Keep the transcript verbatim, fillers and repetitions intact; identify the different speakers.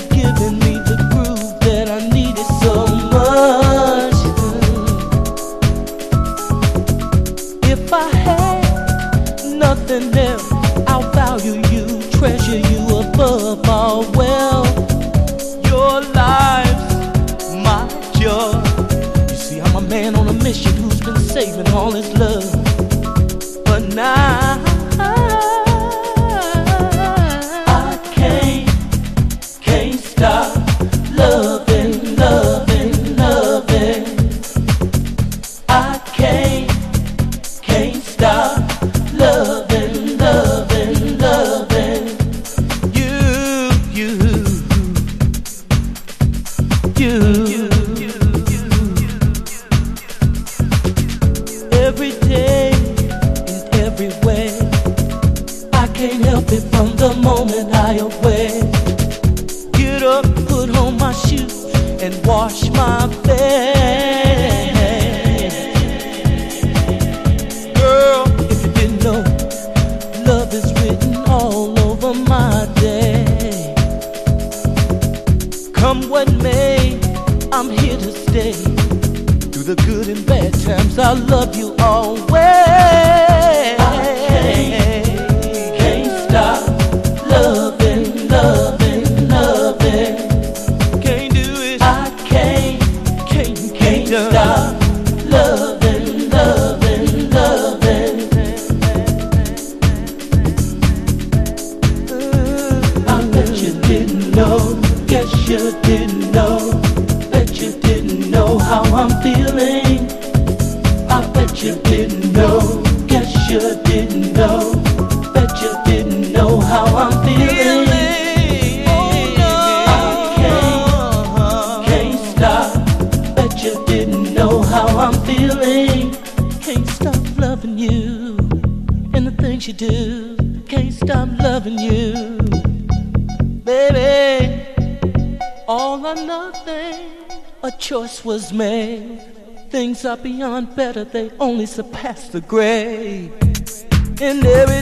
Speaker 1: giving me the groove that I needed so much. If I had nothing else, I'll value you, treasure you above all. Well, your life's my joy. You see, I'm a man on a mission who's been saving all his love, but now I can't, can't stop loving, loving, loving. I can't, can't stop loving, loving, loving. You, you, you, you. Every day and every way, I can't help it from the moment I awake. Get up, put on my shoes, and wash my face. Girl, if you didn't know, love is written all over my day. Come what may, I'm here to stay. Through the good and bad times, I'll love you always. I can't, can't stop loving, loving, loving. Can't do it. I can't, can't, can't stop loving, loving, loving. I bet you didn't know, guess you didn't know. Bet you didn't know how I'm feeling. I bet you didn't know, guess you didn't know. Bet you didn't know how I'm feeling. Oh no, I can't, can't stop. Bet you didn't know how I'm feeling. Can't stop loving you and the things you do. Can't stop loving you, baby. All or nothing, a choice was made. Things are beyond better, they only surpass the grave. And every